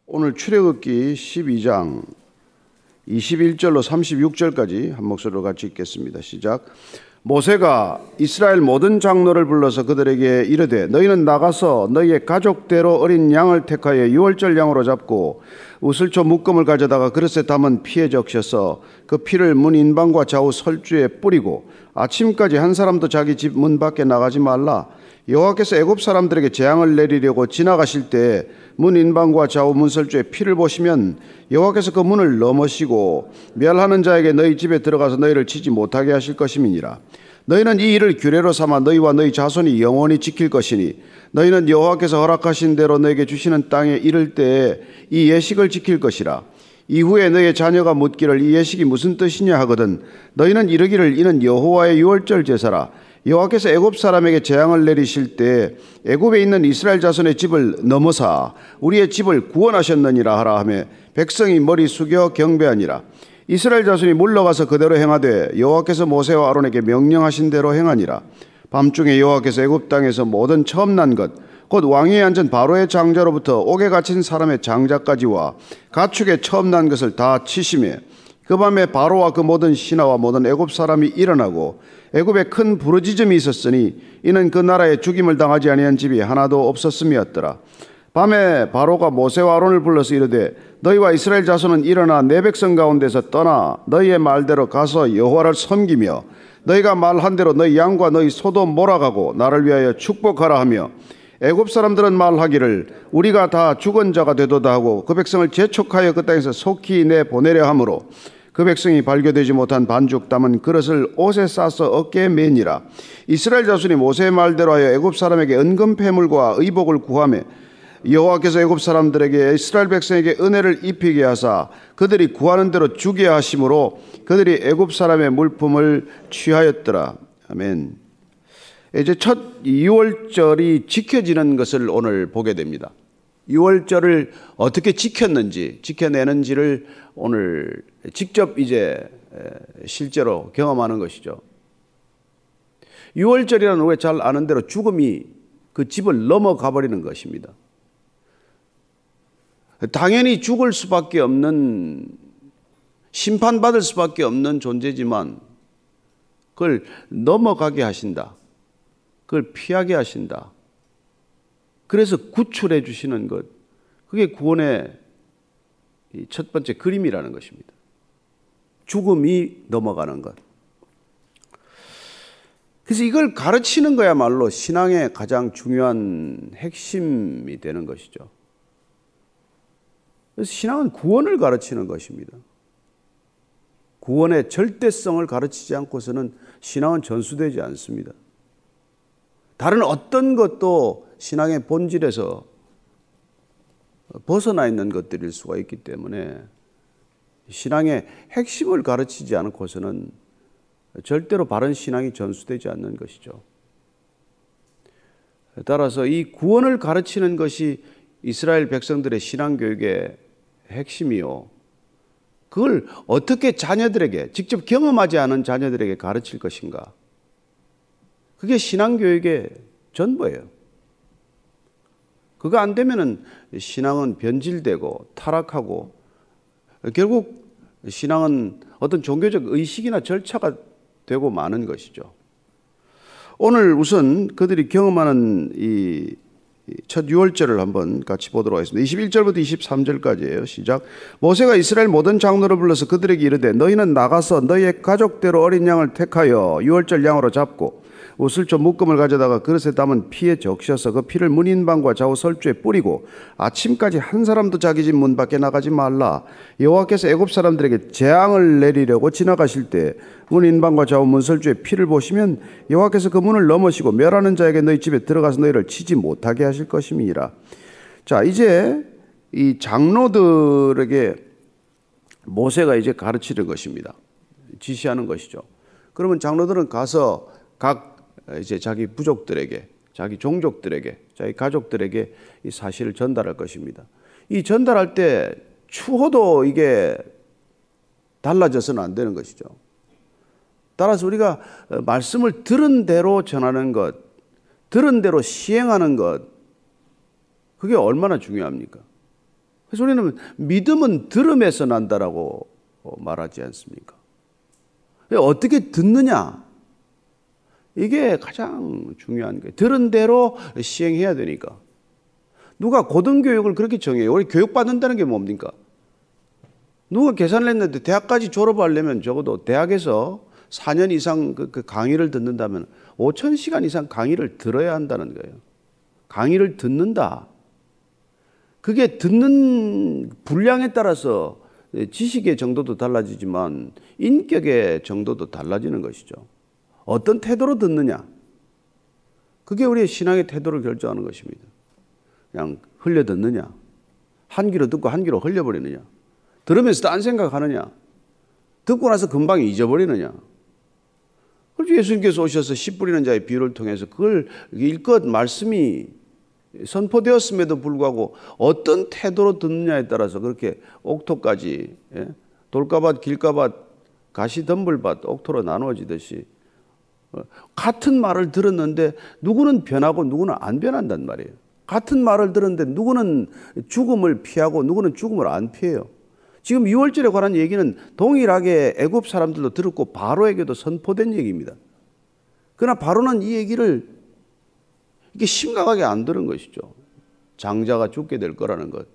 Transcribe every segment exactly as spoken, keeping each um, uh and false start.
오늘 출애굽기 십이 장 이십일 절로 삼십육 절까지 한 목소리로 같이 읽겠습니다. 시작. 모세가 이스라엘 모든 장로를 불러서 그들에게 이르되 너희는 나가서 너희의 가족대로 어린 양을 택하여 유월절 양으로 잡고 우슬초 묶음을 가져다가 그릇에 담은 피에 적셔서 그 피를 문 인방과 좌우 설주에 뿌리고 아침까지 한 사람도 자기 집 문 밖에 나가지 말라. 여호와께서 애굽 사람들에게 재앙을 내리려고 지나가실 때 문 인방과 좌우 문설주에 피를 보시면 여호와께서 그 문을 넘으시고 멸하는 자에게 너희 집에 들어가서 너희를 치지 못하게 하실 것임이니라. 너희는 이 일을 규례로 삼아 너희와 너희 자손이 영원히 지킬 것이니 너희는 여호와께서 허락하신 대로 너에게 주시는 땅에 이를 때에 이 예식을 지킬 것이라. 이후에 너희의 자녀가 묻기를 이 예식이 무슨 뜻이냐 하거든 너희는 이르기를 이는 여호와의 유월절 제사라. 여호와께서 애굽 사람에게 재앙을 내리실 때 애굽에 있는 이스라엘 자손의 집을 넘어사 우리의 집을 구원하셨느니라 하라 하며 백성이 머리 숙여 경배하니라. 이스라엘 자손이 물러가서 그대로 행하되 여호와께서 모세와 아론에게 명령하신 대로 행하니라. 밤중에 여호와께서 애굽 땅에서 모든 처음 난 것 곧 왕위에 앉은 바로의 장자로부터 옥에 갇힌 사람의 장자까지와 가축의 처음 난 것을 다 치시매 그 밤에 바로와 그 모든 신하와 모든 애굽 사람이 일어나고 애굽에 큰 부르짖음이 있었으니 이는 그 나라에 죽임을 당하지 아니한 집이 하나도 없었음이었더라. 밤에 바로가 모세와 아론을 불러서 이르되 너희와 이스라엘 자손은 일어나 내 백성 가운데서 떠나 너희의 말대로 가서 여호와를 섬기며 너희가 말한 대로 너희 양과 너희 소도 몰아가고 나를 위하여 축복하라 하며 애굽 사람들은 말하기를 우리가 다 죽은 자가 되도다 하고 그 백성을 재촉하여 그 땅에서 속히 내보내려 하므로 그 백성이 발교되지 못한 반죽 담은 그릇을 옷에 싸서 어깨에 매니라. 이스라엘 자손이 모세의 말대로 하여 애굽 사람에게 은금 패물과 의복을 구하며 여호와께서 애굽 사람들에게 이스라엘 백성에게 은혜를 입히게 하사 그들이 구하는 대로 주게 하심으로 그들이 애굽 사람의 물품을 취하였더라. 아멘. 이제 첫 유월절이 지켜지는 것을 오늘 보게 됩니다. 유월절을 어떻게 지켰는지, 지켜내는지를 오늘 직접 이제 실제로 경험하는 것이죠. 유월절이라는 우리가 잘 아는 대로 죽음이 그 집을 넘어가 버리는 것입니다. 당연히 죽을 수밖에 없는, 심판받을 수밖에 없는 존재지만 그걸 넘어가게 하신다. 그걸 피하게 하신다. 그래서 구출해 주시는 것, 그게 구원의 첫 번째 그림이라는 것입니다. 죽음이 넘어가는 것. 그래서 이걸 가르치는 거야말로 신앙의 가장 중요한 핵심이 되는 것이죠. 그래서 신앙은 구원을 가르치는 것입니다. 구원의 절대성을 가르치지 않고서는 신앙은 전수되지 않습니다. 다른 어떤 것도 신앙의 본질에서 벗어나 있는 것들일 수가 있기 때문에 신앙의 핵심을 가르치지 않고서는 절대로 바른 신앙이 전수되지 않는 것이죠. 따라서 이 구원을 가르치는 것이 이스라엘 백성들의 신앙교육의 핵심이요. 그걸 어떻게 자녀들에게, 직접 경험하지 않은 자녀들에게 가르칠 것인가? 그게 신앙교육의 전부예요. 그거 안 되면은 신앙은 변질되고 타락하고 결국 신앙은 어떤 종교적 의식이나 절차가 되고 마는 것이죠. 오늘 우선 그들이 경험하는 이 첫 유월절을 한번 같이 보도록 하겠습니다. 이십일 절부터 이십삼 절까지예요. 시작. 모세가 이스라엘 모든 장로를 불러서 그들에게 이르되 너희는 나가서 너희의 가족대로 어린 양을 택하여 유월절 양으로 잡고 우슬초 묶음을 가져다가 그릇에 담은 피에 적셔서 그 피를 문 인방과 좌우 설주에 뿌리고 아침까지 한 사람도 자기 집 문 밖에 나가지 말라. 여호와께서 애굽 사람들에게 재앙을 내리려고 지나가실 때 문 인방과 좌우 문 설주에 피를 보시면 여호와께서 그 문을 넘으시고 멸하는 자에게 너희 집에 들어가서 너희를 치지 못하게 하실 것임이니라. 자, 이제 이 장로들에게 모세가 이제 가르치는 것입니다. 지시하는 것이죠. 그러면 장로들은 가서 각 이제 자기 부족들에게, 자기 종족들에게, 자기 가족들에게 이 사실을 전달할 것입니다. 이 전달할 때 추호도 이게 달라져서는 안 되는 것이죠. 따라서 우리가 말씀을 들은 대로 전하는 것, 들은 대로 시행하는 것, 그게 얼마나 중요합니까? 그래서 우리는 믿음은 들음에서 난다라고 말하지 않습니까? 어떻게 듣느냐? 이게 가장 중요한 거예요. 들은 대로 시행해야 되니까. 누가 고등교육을 그렇게 정해요? 우리 교육받는다는 게 뭡니까? 누가 계산을 했는데 대학까지 졸업하려면 적어도 대학에서 사 년 이상 그, 그 강의를 듣는다면 오천 시간 이상 강의를 들어야 한다는 거예요. 강의를 듣는다. 그게 듣는 분량에 따라서 지식의 정도도 달라지지만 인격의 정도도 달라지는 것이죠. 어떤 태도로 듣느냐. 그게 우리의 신앙의 태도를 결정하는 것입니다. 그냥 흘려 듣느냐. 한 귀로 듣고 한 귀로 흘려버리느냐. 들으면서 딴 생각하느냐. 듣고 나서 금방 잊어버리느냐. 그래서 예수님께서 오셔서 씨 뿌리는 자의 비유를 통해서 그걸 일껏 말씀이 선포되었음에도 불구하고 어떤 태도로 듣느냐에 따라서 그렇게 옥토까지, 예? 돌가밭, 길가밭, 가시덤불밭, 옥토로 나누어지듯이 같은 말을 들었는데 누구는 변하고 누구는 안 변한단 말이에요. 같은 말을 들었는데 누구는 죽음을 피하고 누구는 죽음을 안 피해요. 지금 유월절에 관한 얘기는 동일하게 애굽 사람들도 들었고 바로에게도 선포된 얘기입니다. 그러나 바로는 이 얘기를 이게 심각하게 안 들은 것이죠. 장자가 죽게 될 거라는 것.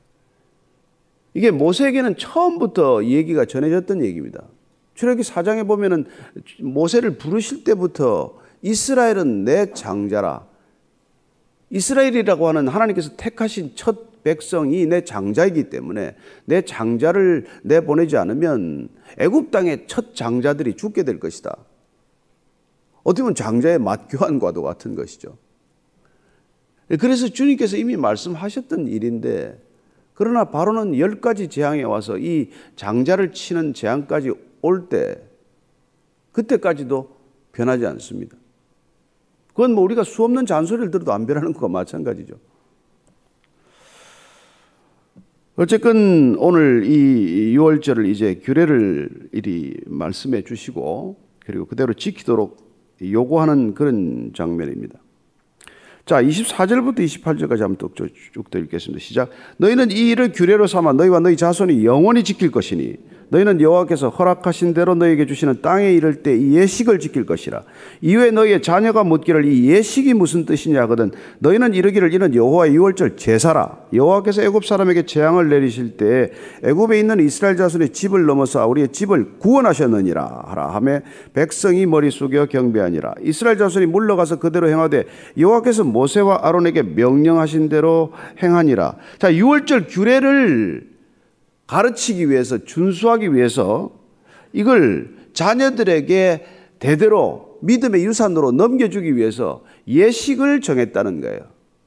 이게 모세에게는 처음부터 이 얘기가 전해졌던 얘기입니다. 출애굽기 사 장에 보면은 모세를 부르실 때부터 이스라엘은 내 장자라. 이스라엘이라고 하는 하나님께서 택하신 첫 백성이 내 장자이기 때문에 내 장자를 내보내지 않으면 애굽 땅의 첫 장자들이 죽게 될 것이다. 어떻게 보면 장자의 맞교환과도 같은 것이죠. 그래서 주님께서 이미 말씀하셨던 일인데 그러나 바로는 열 가지 재앙에 와서 이 장자를 치는 재앙까지 올 때 그때까지도 변하지 않습니다. 그건 뭐 우리가 수없는 잔소리를 들어도 안 변하는 것과 마찬가지죠. 어쨌든 오늘 이 유월절을 이제 규례를 이리 말씀해 주시고 그리고 그대로 지키도록 요구하는 그런 장면입니다. 자, 이십사 절부터 이십팔 절까지 한번 쭉 읽겠습니다. 시작. 너희는 이 일을 규례로 삼아 너희와 너희 자손이 영원히 지킬 것이니 너희는 여호와께서 허락하신 대로 너희에게 주시는 땅에 이를 때 이 예식을 지킬 것이라. 이후에 너희의 자녀가 묻기를 이 예식이 무슨 뜻이냐 하거든 너희는 이르기를 이는 여호와의 유월절 제사라. 여호와께서 애굽 사람에게 재앙을 내리실 때 애굽에 있는 이스라엘 자손의 집을 넘어서 우리의 집을 구원하셨느니라 하라 하며 백성이 머리 숙여 경배하니라. 이스라엘 자손이 물러가서 그대로 행하되 여호와께서 모세와 아론에게 명령하신 대로 행하니라. 자, 유월절 규례를 가르치기 위해서, 준수하기 위해서 이걸 자녀들에게 대대로 믿음의 유산으로 넘겨주기 위해서 예식을 정했다는 거예요.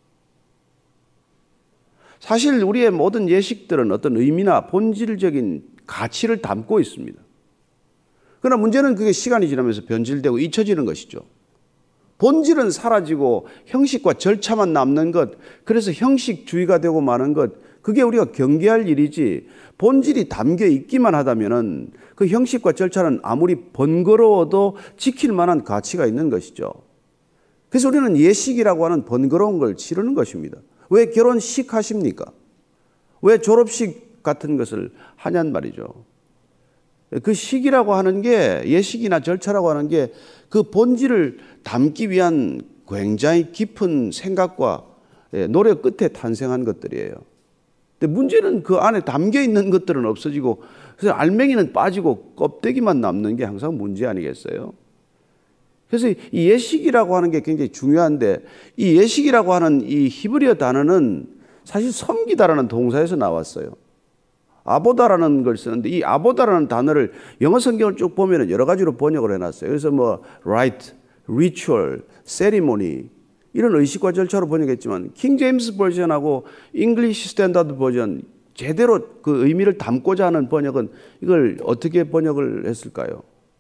사실 우리의 모든 예식들은 어떤 의미나 본질적인 가치를 담고 있습니다. 그러나 문제는 그게 시간이 지나면서 변질되고 잊혀지는 것이죠. 본질은 사라지고 형식과 절차만 남는 것, 그래서 형식주의가 되고 마는 것, 그게 우리가 경계할 일이지 본질이 담겨 있기만 하다면은 그 형식과 절차는 아무리 번거로워도 지킬 만한 가치가 있는 것이죠. 그래서 우리는 예식이라고 하는 번거로운 걸 치르는 것입니다. 왜 결혼식 하십니까? 왜 졸업식 같은 것을 하냔 말이죠. 그 식이라고 하는 게, 예식이나 절차라고 하는 게 그 본질을 담기 위한 굉장히 깊은 생각과 노력 끝에 탄생한 것들이에요. 근데 문제는 그 안에 담겨 있는 것들은 없어지고 그래서 알맹이는 빠지고 껍데기만 남는 게 항상 문제 아니겠어요? 그래서 이 예식이라고 하는 게 굉장히 중요한데 이 예식이라고 하는 이 히브리어 단어는 사실 섬기다라는 동사에서 나왔어요. 아보다라는 걸 쓰는데 이 아보다라는 단어를 영어 성경을 쭉 보면 여러 가지로 번역을 해놨어요. 그래서 뭐 rite, ritual, ceremony 이런 의식과 절차로 번역했지만 킹 제임스 버전하고 잉글리시 스탠다드 버전 제대로 그 의미를 담고자 하는 번역은 이걸 어떻게 번역을 했을까요?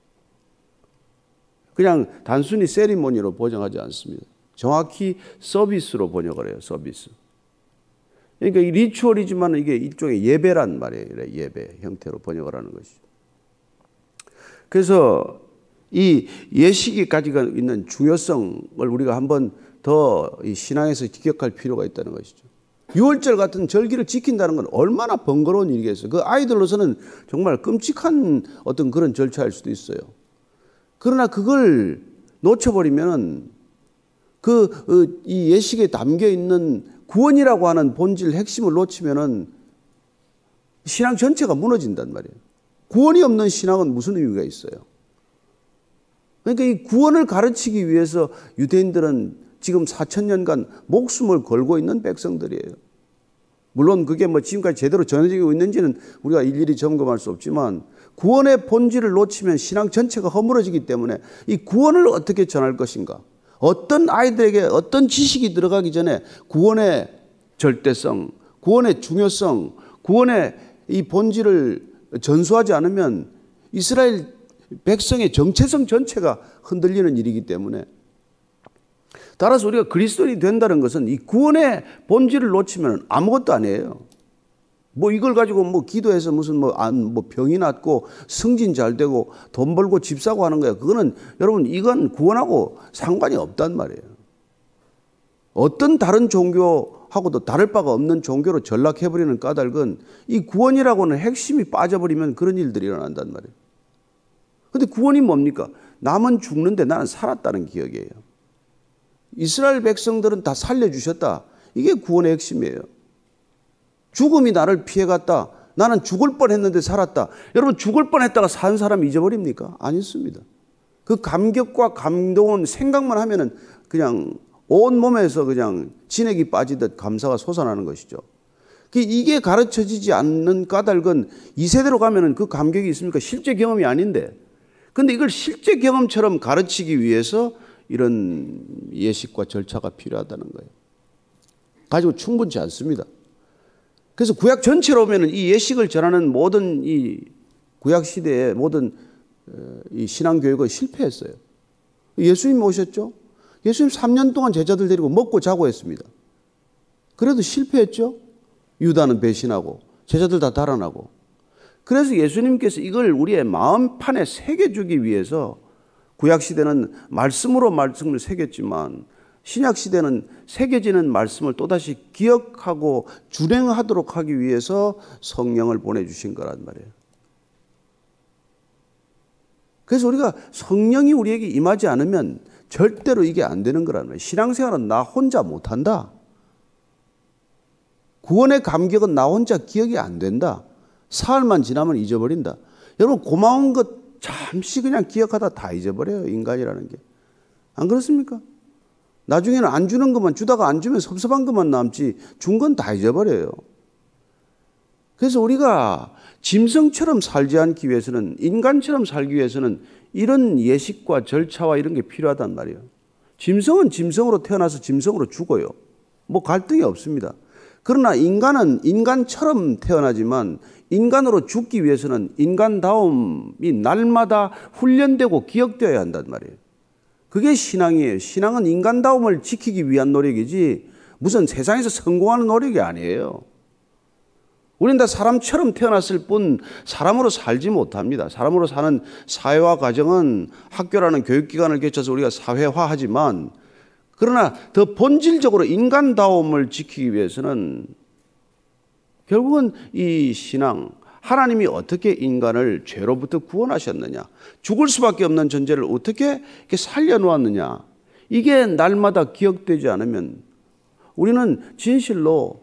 그냥 단순히 세리머니로 번역하지 않습니다. 정확히 서비스로 번역을 해요. 서비스. 그러니까 이 리추얼이지만 이게 일종의 예배란 말이에요. 예배 형태로 번역을 하는 것이죠. 그래서 이 예식이 가지고 있는 중요성을 우리가 한번 더 이 신앙에서 기억할 필요가 있다는 것이죠. 유월절 같은 절기를 지킨다는 건 얼마나 번거로운 일이겠어요. 그 아이들로서는 정말 끔찍한 어떤 그런 절차일 수도 있어요. 그러나 그걸 놓쳐버리면 그 이 예식에 담겨 있는 구원이라고 하는 본질 핵심을 놓치면은 신앙 전체가 무너진단 말이에요. 구원이 없는 신앙은 무슨 의미가 있어요? 그러니까 이 구원을 가르치기 위해서 유대인들은 지금 사천 년간 목숨을 걸고 있는 백성들이에요. 물론 그게 뭐 지금까지 제대로 전해지고 있는지는 우리가 일일이 점검할 수 없지만 구원의 본질을 놓치면 신앙 전체가 허물어지기 때문에 이 구원을 어떻게 전할 것인가? 어떤 아이들에게 어떤 지식이 들어가기 전에 구원의 절대성, 구원의 중요성, 구원의 이 본질을 전수하지 않으면 이스라엘 백성의 정체성 전체가 흔들리는 일이기 때문에 따라서 우리가 그리스도인이 된다는 것은 이 구원의 본질을 놓치면 아무것도 아니에요. 뭐 이걸 가지고 뭐 기도해서 무슨 뭐, 안, 뭐 병이 낫고 승진 잘 되고 돈 벌고 집 사고 하는 거예요. 그거는 여러분 이건 구원하고 상관이 없단 말이에요. 어떤 다른 종교하고도 다를 바가 없는 종교로 전락해버리는 까닭은 이 구원이라고는 핵심이 빠져버리면 그런 일들이 일어난단 말이에요. 근데 구원이 뭡니까? 남은 죽는데 나는 살았다는 기억이에요. 이스라엘 백성들은 다 살려주셨다. 이게 구원의 핵심이에요. 죽음이 나를 피해갔다. 나는 죽을 뻔했는데 살았다. 여러분 죽을 뻔했다가 산 사람 잊어버립니까? 아니습니다. 그 감격과 감동은 생각만 하면은 그냥 온 몸에서 그냥 진액이 빠지듯 감사가 솟아나는 것이죠. 이게 가르쳐지지 않는 까닭은 이 세대로 가면은 그 감격이 있습니까? 실제 경험이 아닌데. 근데 이걸 실제 경험처럼 가르치기 위해서 이런 예식과 절차가 필요하다는 거예요. 가지고 충분치 않습니다. 그래서 구약 전체로 보면 이 예식을 전하는 모든 이 구약 시대의 모든 이 신앙 교육은 실패했어요. 예수님 오셨죠? 예수님 삼 년 동안 제자들 데리고 먹고 자고 했습니다. 그래도 실패했죠? 유다는 배신하고 제자들 다 달아나고. 그래서 예수님께서 이걸 우리의 마음판에 새겨주기 위해서 구약 시대는 말씀으로 말씀을 새겼지만 신약 시대는 새겨지는 말씀을 또다시 기억하고 준행하도록 하기 위해서 성령을 보내주신 거란 말이에요. 그래서 우리가 성령이 우리에게 임하지 않으면 절대로 이게 안 되는 거란 말이에요. 신앙생활은 나 혼자 못한다. 구원의 감격은 나 혼자 기억이 안 된다. 사흘만 지나면 잊어버린다. 여러분 고마운 것 잠시 그냥 기억하다 다 잊어버려요. 인간이라는 게. 안 그렇습니까? 나중에는 안 주는 것만 주다가 안 주면 섭섭한 것만 남지 준 건 다 잊어버려요. 그래서 우리가 짐승처럼 살지 않기 위해서는 인간처럼 살기 위해서는 이런 예식과 절차와 이런 게 필요하단 말이에요. 짐승은 짐승으로 태어나서 짐승으로 죽어요. 뭐 갈등이 없습니다. 그러나 인간은 인간처럼 태어나지만 인간으로 죽기 위해서는 인간다움이 날마다 훈련되고 기억되어야 한단 말이에요. 그게 신앙이에요. 신앙은 인간다움을 지키기 위한 노력이지 무슨 세상에서 성공하는 노력이 아니에요. 우리는 다 사람처럼 태어났을 뿐 사람으로 살지 못합니다. 사람으로 사는 사회화 과정은 학교라는 교육기관을 거쳐서 우리가 사회화하지만 그러나 더 본질적으로 인간다움을 지키기 위해서는 결국은 이 신앙, 하나님이 어떻게 인간을 죄로부터 구원하셨느냐, 죽을 수밖에 없는 존재를 어떻게 이렇게 살려놓았느냐, 이게 날마다 기억되지 않으면 우리는 진실로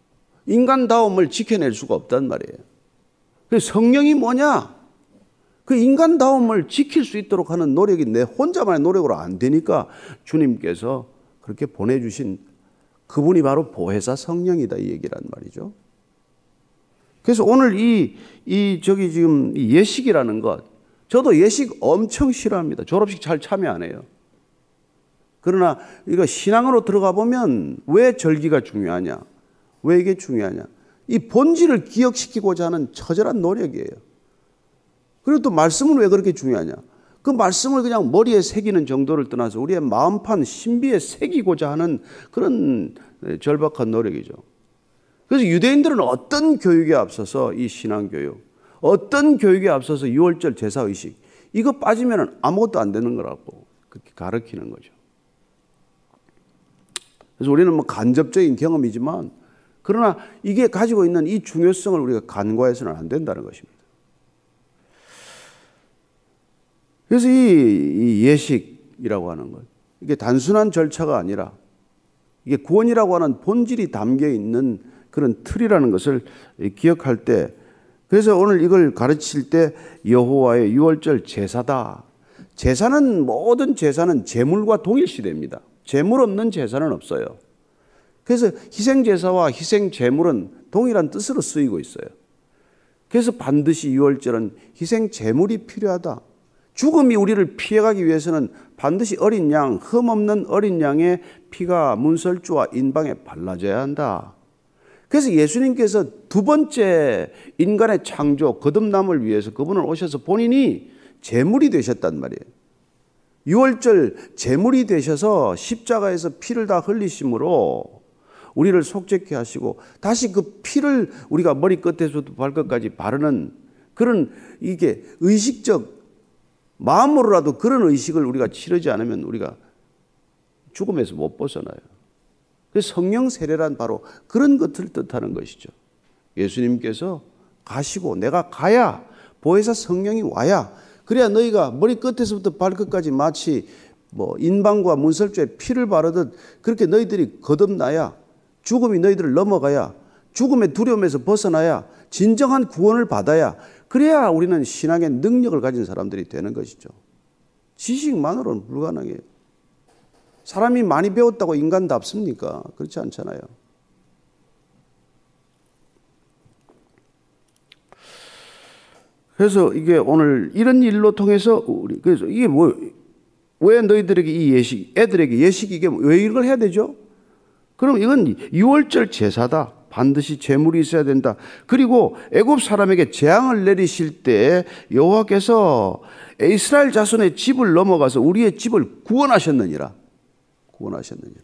인간다움을 지켜낼 수가 없단 말이에요. 그래서 성령이 뭐냐? 그 인간다움을 지킬 수 있도록 하는 노력이 내 혼자만의 노력으로 안 되니까 주님께서 그렇게 보내주신 그분이 바로 보혜사 성령이다 이 얘기란 말이죠. 그래서 오늘 이, 이 저기 지금 이 예식이라는 것, 저도 예식 엄청 싫어합니다. 졸업식 잘 참여 안 해요. 그러나 이거 신앙으로 들어가 보면 왜 절기가 중요하냐? 왜 이게 중요하냐? 이 본질을 기억시키고자 하는 처절한 노력이에요. 그리고 또 말씀은 왜 그렇게 중요하냐? 그 말씀을 그냥 머리에 새기는 정도를 떠나서 우리의 마음판 신비에 새기고자 하는 그런 절박한 노력이죠. 그래서 유대인들은 어떤 교육에 앞서서 이 신앙교육, 어떤 교육에 앞서서 유월절 제사의식, 이거 빠지면 아무것도 안 되는 거라고 그렇게 가르치는 거죠. 그래서 우리는 뭐 간접적인 경험이지만 그러나 이게 가지고 있는 이 중요성을 우리가 간과해서는 안 된다는 것입니다. 그래서 이, 이 예식이라고 하는 것, 이게 단순한 절차가 아니라 이게 구원이라고 하는 본질이 담겨 있는 그런 틀이라는 것을 기억할 때, 그래서 오늘 이걸 가르칠 때 여호와의 유월절 제사다. 제사는, 모든 제사는 제물과 동일시됩니다. 제물 없는 제사는 없어요. 그래서 희생제사와 희생제물은 동일한 뜻으로 쓰이고 있어요. 그래서 반드시 유월절은 희생제물이 필요하다. 죽음이 우리를 피해가기 위해서는 반드시 어린 양, 흠없는 어린 양의 피가 문설주와 인방에 발라져야 한다. 그래서 예수님께서 두 번째 인간의 창조, 거듭남을 위해서 그분은 오셔서 본인이 제물이 되셨단 말이에요. 유월절 제물이 되셔서 십자가에서 피를 다 흘리심으로 우리를 속죄케 하시고 다시 그 피를 우리가 머리끝에서부터 발끝까지 바르는 그런, 이게 의식적 마음으로라도 그런 의식을 우리가 치르지 않으면 우리가 죽음에서 못 벗어나요. 그래서 성령 세례란 바로 그런 것을 뜻하는 것이죠. 예수님께서 가시고 내가 가야, 보혜사 성령이 와야, 그래야 너희가 머리끝에서부터 발끝까지 마치 뭐 인방과 문설주에 피를 바르듯 그렇게 너희들이 거듭나야, 죽음이 너희들을 넘어가야, 죽음의 두려움에서 벗어나야, 진정한 구원을 받아야, 그래야 우리는 신앙의 능력을 가진 사람들이 되는 것이죠. 지식만으로는 불가능해요. 사람이 많이 배웠다고 인간답습니까? 그렇지 않잖아요. 그래서 이게 오늘 이런 일로 통해서 우리, 그래서 이게 뭐, 왜 너희들에게 이 예식, 애들에게 예식이 이게 왜 이걸 해야 되죠? 그럼 이건 유월절 제사다. 반드시 제물이 있어야 된다. 그리고 애굽 사람에게 재앙을 내리실 때 여호와께서 이스라엘 자손의 집을 넘어가서 우리의 집을 구원하셨느니라. 구원하셨느니라.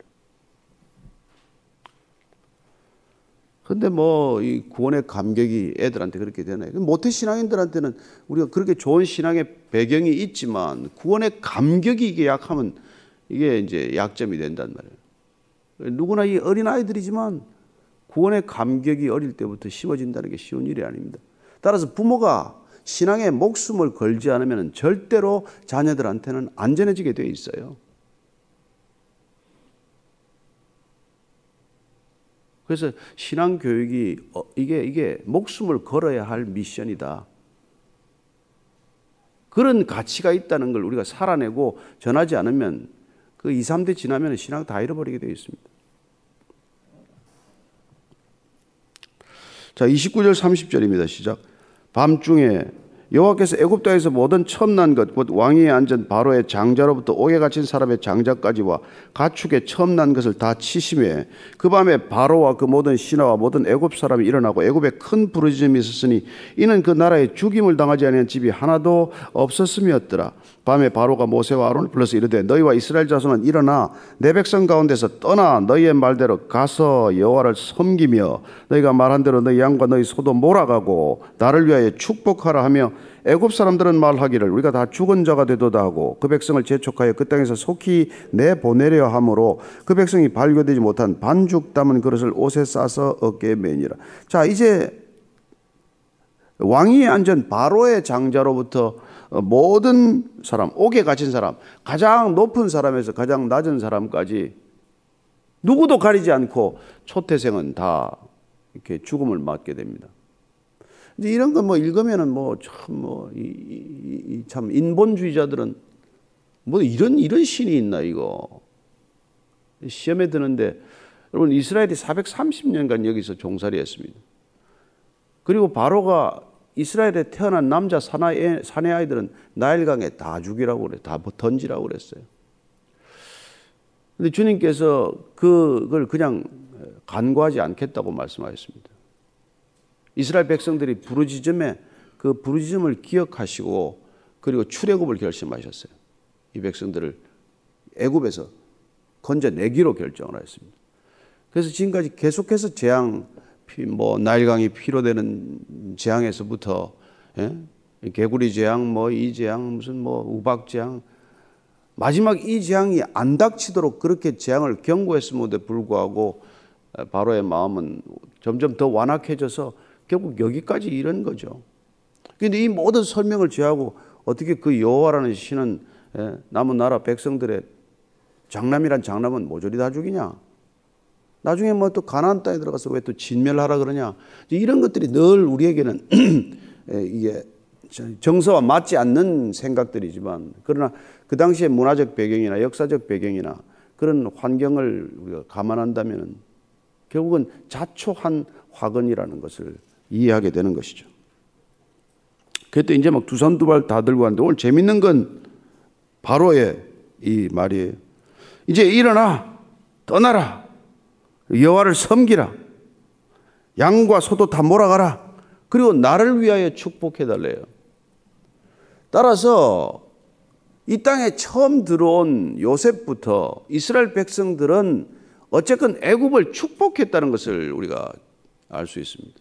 근데 뭐 이 구원의 감격이 애들한테 그렇게 되나요? 모태 신앙인들한테는 우리가 그렇게 좋은 신앙의 배경이 있지만 구원의 감격이 이게 약하면 이게 이제 약점이 된단 말이에요. 누구나 이 어린 아이들이지만 구원의 감격이 어릴 때부터 심어진다는 게 쉬운 일이 아닙니다. 따라서 부모가 신앙에 목숨을 걸지 않으면 절대로 자녀들한테는 안전해지게 되어 있어요. 그래서 신앙 교육이 이게 이게 목숨을 걸어야 할 미션이다. 그런 가치가 있다는 걸 우리가 살아내고 전하지 않으면 그 이, 삼 대 지나면 신앙 다 잃어버리게 되어 있습니다. 자, 이십구 절 삼십 절입니다. 시작. 밤중에 여호와께서 애굽 땅에서 모든 처음 난 것, 곧 왕위에 앉은 바로의 장자로부터 옥에 갇힌 사람의 장자까지와 가축의 처음 난 것을 다 치심에 그 밤에 바로와 그 모든 신하와 모든 애굽 사람이 일어나고 애굽에 큰 부르짖음이 있었으니 이는 그 나라에 죽임을 당하지 아니한 집이 하나도 없었음이었더라. 밤에 바로가 모세와 아론을 불러서 이르되 너희와 이스라엘 자손은 일어나 내 백성 가운데서 떠나 너희의 말대로 가서 여호와를 섬기며 너희가 말한 대로 너희 양과 너희 소도 몰아가고 나를 위하여 축복하라 하며 애굽 사람들은 말하기를 우리가 다 죽은 자가 되도다 하고 그 백성을 재촉하여 그 땅에서 속히 내보내려 하므로 그 백성이 발교되지 못한 반죽 담은 그릇을 옷에 싸서 어깨에 매니라. 자, 이제 왕위에 앉은 바로의 장자로부터 모든 사람, 옥에 갇힌 사람, 가장 높은 사람에서 가장 낮은 사람까지 누구도 가리지 않고 초태생은 다 이렇게 죽음을 맞게 됩니다. 이제 이런 거 뭐 읽으면은 뭐 참 뭐 이 참 인본주의자들은 뭐 이런 이런 신이 있나 이거 시험에 드는데 여러분 이스라엘이 사백삼십 년간 여기서 종살이 했습니다. 그리고 바로가 이스라엘에 태어난 남자 사내, 사내 아이들은 나일강에 다 죽이라고 그래, 다 던지라고 그랬어요. 그런데 주님께서 그걸 그냥 간과하지 않겠다고 말씀하셨습니다. 이스라엘 백성들이 부르짖음에 그 부르짖음을 기억하시고 그리고 출애굽을 결심하셨어요. 이 백성들을 애굽에서 건져내기로 결정을 하였습니다. 그래서 지금까지 계속해서 재앙, 뭐 나일강이 피로 되는 재앙에서부터 예? 개구리 재앙, 뭐 이 재앙, 무슨 뭐 우박 재앙, 마지막 이 재앙이 안 닥치도록 그렇게 재앙을 경고했음에도 불구하고 바로의 마음은 점점 더 완악해져서 결국 여기까지 이른 거죠. 그런데 이 모든 설명을 제하고 어떻게 그 여호와라는 신은 남은 나라 백성들의 장남이란 장남은 모조리 다 죽이냐? 나중에 뭐 또 가나안 땅에 들어가서 왜 또 진멸하라 그러냐? 이런 것들이 늘 우리에게는 이게 정서와 맞지 않는 생각들이지만, 그러나 그 당시의 문화적 배경이나 역사적 배경이나 그런 환경을 우리가 감안한다면 결국은 자초한 화근이라는 것을 이해하게 되는 것이죠. 그때 이제 막 두 손 두 발 다 들고 하는데, 오늘 재밌는 건 바로의 이 말이에요. 이제 일어나 떠나라, 여호와를 섬기라, 양과 소도 다 몰아가라, 그리고 나를 위하여 축복해 달래요. 따라서 이 땅에 처음 들어온 요셉부터 이스라엘 백성들은 어쨌건 애굽을 축복했다는 것을 우리가 알 수 있습니다.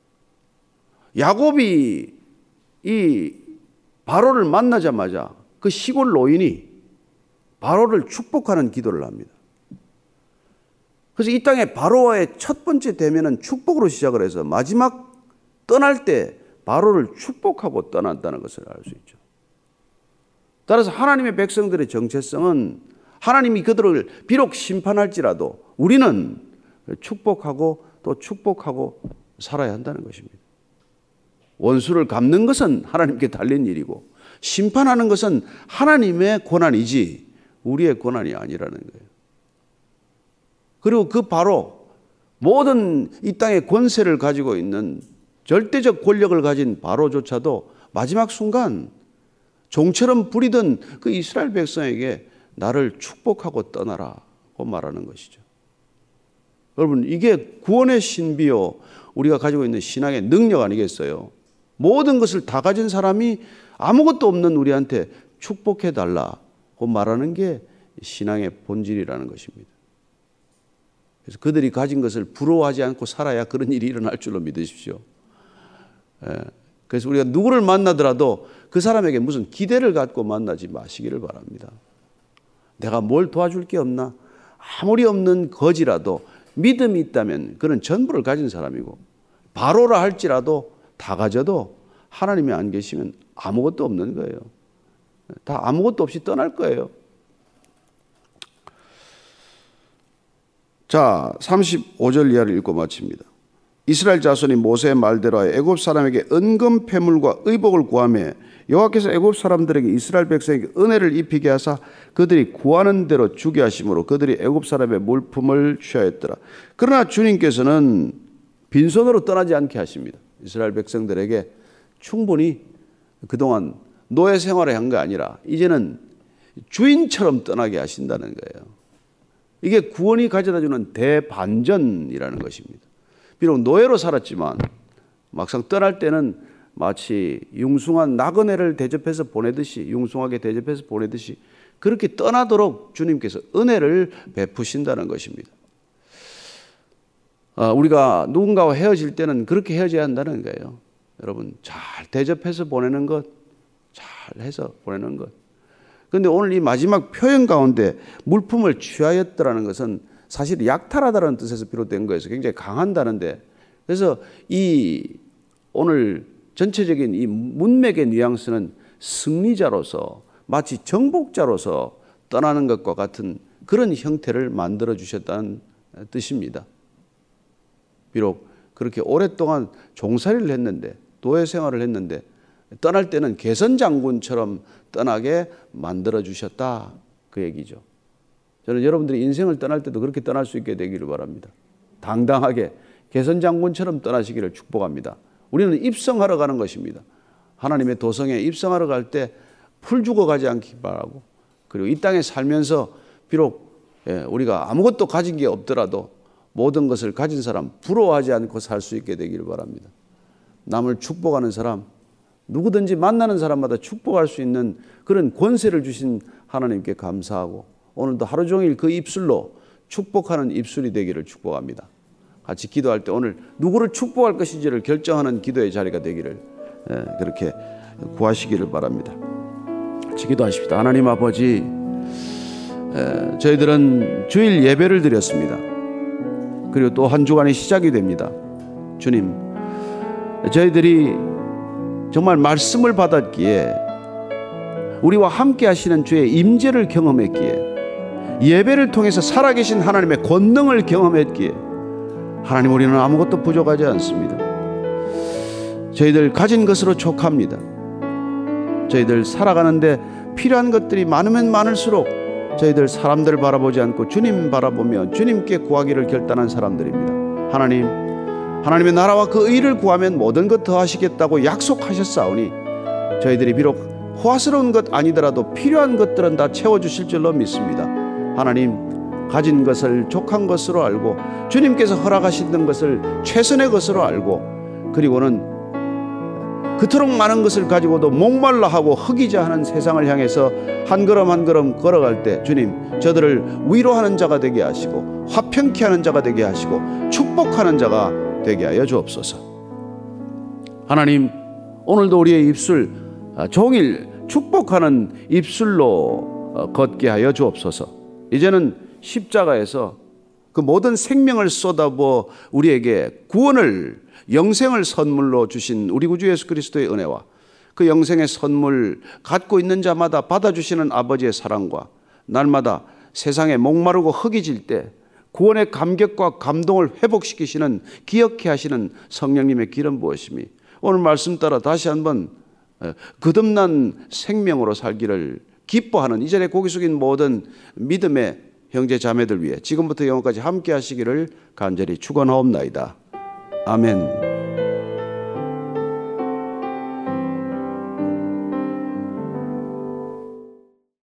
야곱이 이 바로를 만나자마자 그 시골 노인이 바로를 축복하는 기도를 합니다. 그래서 이 땅에 바로와의 첫 번째 대면은 축복으로 시작을 해서 마지막 떠날 때 바로를 축복하고 떠난다는 것을 알 수 있죠. 따라서 하나님의 백성들의 정체성은 하나님이 그들을 비록 심판할지라도 우리는 축복하고 또 축복하고 살아야 한다는 것입니다. 원수를 갚는 것은 하나님께 달린 일이고 심판하는 것은 하나님의 권한이지 우리의 권한이 아니라는 거예요. 그리고 그 바로 모든 이 땅의 권세를 가지고 있는 절대적 권력을 가진 바로조차도 마지막 순간 종처럼 부리던 그 이스라엘 백성에게 나를 축복하고 떠나라고 말하는 것이죠. 여러분, 이게 구원의 신비요, 우리가 가지고 있는 신앙의 능력 아니겠어요? 모든 것을 다 가진 사람이 아무것도 없는 우리한테 축복해 달라고 말하는 게 신앙의 본질이라는 것입니다. 그래서 그들이 가진 것을 부러워하지 않고 살아야 그런 일이 일어날 줄로 믿으십시오. 그래서 우리가 누구를 만나더라도 그 사람에게 무슨 기대를 갖고 만나지 마시기를 바랍니다. 내가 뭘 도와줄 게 없나? 아무리 없는 거지라도 믿음이 있다면 그는 전부를 가진 사람이고, 바로라 할지라도 다 가져도 하나님이 안 계시면 아무것도 없는 거예요. 다 아무것도 없이 떠날 거예요. 자, 삼십오 절 이하를 읽고 마칩니다. 이스라엘 자손이 모세의 말대로 애굽 사람에게 은금 패물과 의복을 구하며 여호와께서 애굽 사람들에게 이스라엘 백성에게 은혜를 입히게 하사 그들이 구하는 대로 주게 하심으로 그들이 애굽 사람의 물품을 취하였더라. 그러나 주님께서는 빈손으로 떠나지 않게 하십니다. 이스라엘 백성들에게 충분히 그동안 노예 생활을 한 게 아니라 이제는 주인처럼 떠나게 하신다는 거예요. 이게 구원이 가져다주는 대반전이라는 것입니다. 비록 노예로 살았지만 막상 떠날 때는 마치 융숭한 나그네를 대접해서 보내듯이, 융숭하게 대접해서 보내듯이 그렇게 떠나도록 주님께서 은혜를 베푸신다는 것입니다. 우리가 누군가와 헤어질 때는 그렇게 헤어져야 한다는 거예요. 여러분, 잘 대접해서 보내는 것, 잘 해서 보내는 것. 그런데 오늘 이 마지막 표현 가운데 물품을 취하였더라는 것은 사실 약탈하다라는 뜻에서 비롯된 거에서 굉장히 강한다는데, 그래서 이 오늘 전체적인 이 문맥의 뉘앙스는 승리자로서 마치 정복자로서 떠나는 것과 같은 그런 형태를 만들어 주셨다는 뜻입니다. 비록 그렇게 오랫동안 종살이를 했는데, 노예 생활을 했는데 떠날 때는 개선장군처럼 떠나게 만들어 주셨다, 그 얘기죠. 저는 여러분들이 인생을 떠날 때도 그렇게 떠날 수 있게 되기를 바랍니다. 당당하게 개선장군처럼 떠나시기를 축복합니다. 우리는 입성하러 가는 것입니다. 하나님의 도성에 입성하러 갈 때 풀 주고 가지 않기 바라고, 그리고 이 땅에 살면서 비록 우리가 아무것도 가진 게 없더라도 모든 것을 가진 사람 부러워하지 않고 살 수 있게 되기를 바랍니다. 남을 축복하는 사람, 누구든지 만나는 사람마다 축복할 수 있는 그런 권세를 주신 하나님께 감사하고, 오늘도 하루 종일 그 입술로 축복하는 입술이 되기를 축복합니다. 같이 기도할 때 오늘 누구를 축복할 것인지를 결정하는 기도의 자리가 되기를 그렇게 구하시기를 바랍니다. 같이 기도하십시다. 하나님 아버지, 저희들은 주일 예배를 드렸습니다. 그리고 또 한 주간의 시작이 됩니다. 주님, 저희들이 정말 말씀을 받았기에, 우리와 함께 하시는 주의 임재를 경험했기에, 예배를 통해서 살아계신 하나님의 권능을 경험했기에, 하나님, 우리는 아무것도 부족하지 않습니다. 저희들 가진 것으로 족합니다. 저희들 살아가는데 필요한 것들이 많으면 많을수록 저희들 사람들을 바라보지 않고 주님 바라보며 주님께 구하기를 결단한 사람들입니다. 하나님, 하나님의 나라와 그 의를 구하면 모든 것 더하시겠다고 약속하셨사오니, 저희들이 비록 호화스러운 것 아니더라도 필요한 것들은 다 채워주실 줄로 믿습니다. 하나님, 가진 것을 족한 것으로 알고 주님께서 허락하시는 것을 최선의 것으로 알고, 그리고는 그토록 많은 것을 가지고도 목말라 하고 허기자 하는 세상을 향해서 한 걸음 한 걸음 걸어갈 때, 주님, 저들을 위로하는 자가 되게 하시고 화평케 하는 자가 되게 하시고 축복하는 자가 되게 하여 주옵소서. 하나님, 오늘도 우리의 입술 종일 축복하는 입술로 걷게 하여 주옵소서. 이제는 십자가에서 그 모든 생명을 쏟아부어 우리에게 구원을, 영생을 선물로 주신 우리 구주 예수 그리스도의 은혜와 그 영생의 선물 갖고 있는 자마다 받아주시는 아버지의 사랑과, 날마다 세상에 목마르고 허기질 때 구원의 감격과 감동을 회복시키시는, 기억케 하시는 성령님의 기름 부으심이 오늘 말씀 따라 다시 한번 거듭난 생명으로 살기를 기뻐하는 이 자리에 고개 숙인 모든 믿음의 형제 자매들 위해 지금부터 영원까지 함께 하시기를 간절히 축원하옵나이다. 아멘.